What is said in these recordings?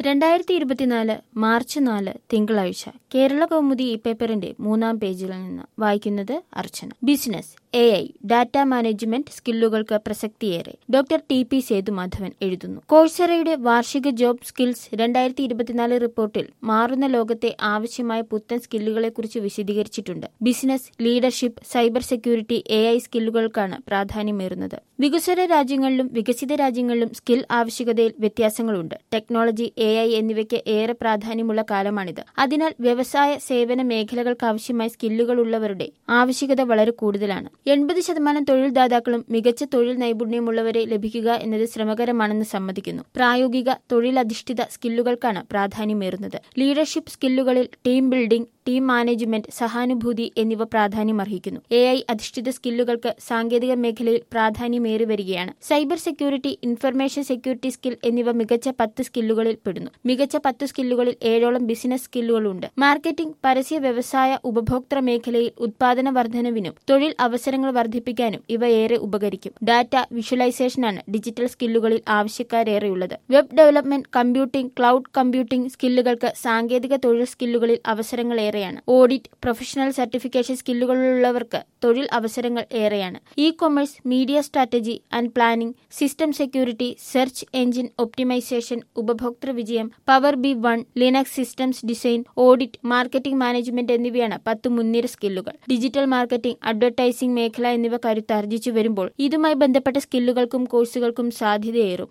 2024 March 4 തിങ്കളാഴ്ച കേരള കൗമുദി ഈ പേപ്പറിന്റെ 3-ാം പേജിൽ നിന്ന് വായിക്കുന്നത് Archana. Business AI data management സ്കില്ലുകൾക്ക് പ്രസക്തിയേറെ. Doctor T P. സേതുമാധവൻ എഴുതുന്നു. കോഴ്സെറയുടെ വാർഷിക ജോബ് സ്കിൽസ് 2024 റിപ്പോർട്ടിൽ മാറുന്ന ലോകത്തെ ആവശ്യമായ പുത്തൻ സ്കില്ലുകളെക്കുറിച്ച് വിശദീകരിച്ചിട്ടുണ്ട്. Business, leadership, cyber security, AI സ്കില്ലുകൾക്കാണ് പ്രാധാന്യമേറുന്നത്. വികസ്വര രാജ്യങ്ങളിലും വികസിത രാജ്യങ്ങളിലും സ്കിൽ ആവശ്യകതയിൽ വ്യത്യാസങ്ങളുണ്ട്. ടെക്നോളജി, AI എന്നിവയ്ക്ക് ഏറെ പ്രാധാന്യമുള്ള കാലമാണിത്. അതിനാൽ വ്യവസായ സേവന മേഖലകൾക്കാവശ്യമായ സ്കില്ലുകളുള്ളവരുടെ ആവശ്യകത വളരെ കൂടുതലാണ്. 80% തൊഴിൽദാതാക്കളും മികച്ച തൊഴിൽ നൈപുണ്യമുള്ളവരെ ലഭിക്കുക എന്നത് ശ്രമകരമാണെന്ന് സമ്മതിക്കുന്നു. പ്രായോഗിക തൊഴിലധിഷ്ഠിത സ്കില്ലുകൾക്കാണ് പ്രാധാന്യമേറുന്നത്. ലീഡർഷിപ്പ് സ്കില്ലുകളിൽ ടീം ബിൽഡിംഗ്, ടീം മാനേജ്മെന്റ്, സഹാനുഭൂതി എന്നിവ പ്രാധാന്യമർഹിക്കുന്നു. AI അധിഷ്ഠിത സ്കില്ലുകൾക്ക് സാങ്കേതിക മേഖലയിൽ പ്രാധാന്യമേറി വരികയാണ്. Cyber security, information security skill എന്നിവ മികച്ച 10 സ്കില്ലുകളിൽ പെടുന്നു. മികച്ച 10 സ്കില്ലുകളിൽ 7ഓളം ബിസിനസ് സ്കില്ലുകളുണ്ട്. മാർക്കറ്റിംഗ്, പരസ്യ, വ്യവസായ, ഉപഭോക്തൃ മേഖലയിൽ ഉത്പാദന വർധനവിനും തൊഴിൽ അവസരങ്ങൾ വർദ്ധിപ്പിക്കാനും ഇവ ഏറെ ഉപകരിക്കും. ഡാറ്റ വിഷ്വലൈസേഷനാണ് ഡിജിറ്റൽ സ്കില്ലുകളിൽ ആവശ്യക്കാരേറെയുള്ളത്. Web development, computing, cloud computing സ്കില്ലുകൾക്ക് സാങ്കേതിക തൊഴിൽ സ്കില്ലുകളിൽ അവസരങ്ങൾ ഏറെയാണ്. ഓഡിറ്റ്, പ്രൊഫഷണൽ സർട്ടിഫിക്കേഷൻ സ്കില്ലുകളുള്ളവർക്ക് തൊഴിൽ അവസരങ്ങൾ ഏറെയാണ്. E-commerce, media strategy and planning, system security, search engine optimisation, ഉപഭോക്തൃ വിജയം, power BI, Linux systems design, audit, marketing management എന്നിവയാണ് 10 മുൻനിര സ്കില്ലുകൾ. ഡിജിറ്റൽ മാർക്കറ്റിംഗ്, അഡ്വർടൈസിംഗ് മേഖല എന്നിവ കരുത്താർജിച്ചു വരുമ്പോൾ ഇതുമായി ബന്ധപ്പെട്ട സ്കില്ലുകൾക്കും കോഴ്സുകൾക്കും സാധ്യതയേറും.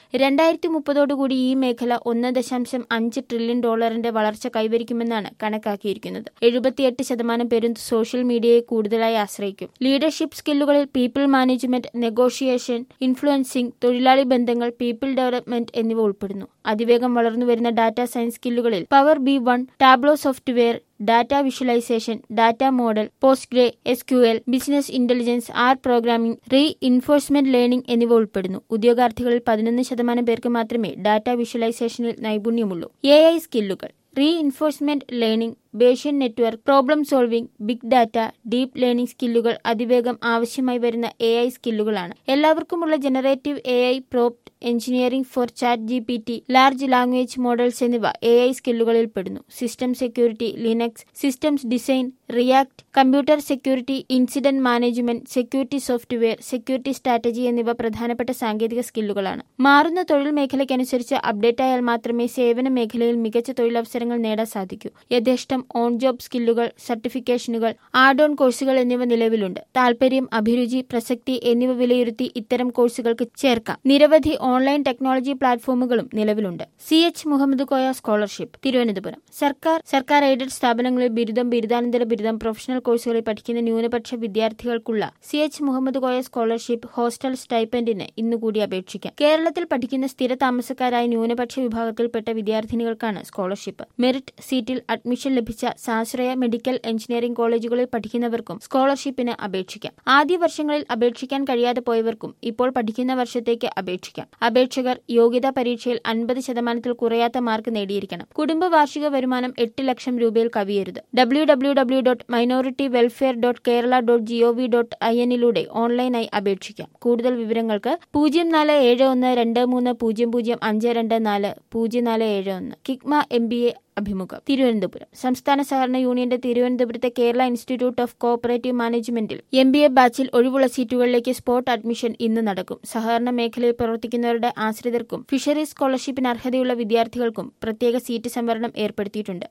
2030 ഈ മേഖല $1.5 ട്രില്യൺ വളർച്ച കൈവരിക്കുമെന്നാണ് കണക്കാക്കിയിരിക്കുന്നത്. 78% പേരും സോഷ്യൽ മീഡിയയെ കൂടുതലായി ആശ്രയിക്കും. ലീഡർഷിപ്പ് സ്കില്ലുകളിൽ പീപ്പിൾ മാനേജ്മെന്റ്, നെഗോഷിയേഷൻ, ഇൻഫ്ലുവൻസിംഗ്, തൊഴിലാളി ബന്ധങ്ങൾ, പീപ്പിൾ ഡെവലപ്മെന്റ് എന്നിവ ഉൾപ്പെടുന്നു. അതിവേഗം വളർന്നുവരുന്ന ഡാറ്റ സയൻസ് സ്കില്ലുകളിൽ power BI, Tableau software, data visualisation, data model, Postgre SQL, business intelligence, R programming, reinforcement learning എന്നിവ ഉൾപ്പെടുന്നു. ഉദ്യോഗാർത്ഥികളിൽ 11% പേർക്ക് മാത്രമേ ഡാറ്റ വിഷ്വലൈസേഷനിൽ നൈപുണ്യമുള്ളൂ. AI സ്കില്ലുകൾ reinforcement learning, Bayesian network, problem solving, big data, deep learning സ്കില്ലുകൾ അതിവേഗം ആവശ്യമായി വരുന്ന AI സ്കില്ലുകളാണ്. എല്ലാവർക്കുമുള്ള generative AI, prompt engineering four ChatGPT, large language models എന്നിവ AI സ്കില്ലുകളിൽ പെടുന്നു. System security, Linux systems design, React, computer security, incident management, security software, security strategy എന്നിവ പ്രധാനപ്പെട്ട സാങ്കേതിക സ്കില്ലുകളാണ്. മാറുന്ന തൊഴിൽ മേഖലയ്ക്കനുസരിച്ച് അപ്ഡേറ്റ് ആയാൽ മാത്രമേ സേവന മേഖലയിൽ മികച്ച തൊഴിലവസരങ്ങൾ നേടാൻ സാധിക്കൂ. യഥേഷ്ടം ഓൺ ജോബ് സ്കില്ലുകൾ, സർട്ടിഫിക്കേഷനുകൾ, ആഡ് ഓൺ കോഴ്സുകൾ എന്നിവ നിലവിലുണ്ട്. താൽപര്യം, അഭിരുചി, പ്രസക്തി എന്നിവ വിലയിരുത്തി ഇത്തരം കോഴ്സുകൾക്ക് ചേർക്കാം. നിരവധി ഓൺലൈൻ ടെക്നോളജി പ്ലാറ്റ്ഫോമുകളും നിലവിലുണ്ട്. CH Muhammad Koya scholarship, Thiruvananthapuram. സർക്കാർ എയ്ഡഡ് സ്ഥാപനങ്ങളിൽ ബിരുദം, ബിരുദാനന്തര ബിരുദം, പ്രൊഫഷണൽ കോഴ്സുകളിൽ പഠിക്കുന്ന ന്യൂനപക്ഷ വിദ്യാർത്ഥികൾക്കുള്ള CH Muhammad Koya scholarship hostel സ്റ്റൈപ്പൻഡിന് ഇന്നുകൂടി അപേക്ഷിക്കാം. കേരളത്തിൽ പഠിക്കുന്ന സ്ഥിര താമസക്കാരായ ന്യൂനപക്ഷ വിഭാഗത്തിൽപ്പെട്ട വിദ്യാർത്ഥിനികൾക്കാണ് സ്കോളർഷിപ്പ്. മെറിറ്റ് സീറ്റിൽ അഡ്മിഷൻ ലഭിച്ച സ്വാശ്രയ മെഡിക്കൽ എഞ്ചിനീയറിംഗ് കോളേജുകളിൽ പഠിക്കുന്നവർക്കും സ്കോളർഷിപ്പിന് അപേക്ഷിക്കാം. ആദ്യ വർഷങ്ങളിൽ അപേക്ഷിക്കാൻ കഴിയാതെ പോയവർക്കും ഇപ്പോൾ പഠിക്കുന്ന വർഷത്തേക്ക് അപേക്ഷിക്കാം. അപേക്ഷകർ യോഗ്യതാ പരീക്ഷയിൽ 50% കുറയാത്ത മാർക്ക് നേടിയിരിക്കണം. കുടുംബ വാർഷിക വരുമാനം 8 ലക്ഷം രൂപയിൽ കവിയരുത്. www.minority.welfare.kerala.gov.in ലൂടെ ഓൺലൈനായി അപേക്ഷിക്കാം. കൂടുതൽ വിവരങ്ങൾക്ക് 0471200524 0471. കിഗ്മ MBA അഭിമുഖം, തിരുവനന്തപുരം. സംസ്ഥാന സഹകരണ യൂണിയന്റെ തിരുവനന്തപുരത്തെ കേരള ഇൻസ്റ്റിറ്റ്യൂട്ട് ഓഫ് കോഓപ്പറേറ്റീവ് മാനേജ്മെന്റിൽ MBA ബാച്ചിൽ ഒഴിവുള്ള സീറ്റുകളിലേക്ക് സ്പോട്ട് അഡ്മിഷൻ ഇന്ന് നടക്കും. സഹകരണ മേഖലയിൽ പ്രവർത്തിക്കുന്നവരുടെ ആശ്രിതർക്കും ഫിഷറീസ് സ്കോളർഷിപ്പിന് അർഹതയുള്ള വിദ്യാർത്ഥികൾക്കും പ്രത്യേക സീറ്റ് സംവരണം ഏർപ്പെടുത്തിയിട്ടുണ്ട്.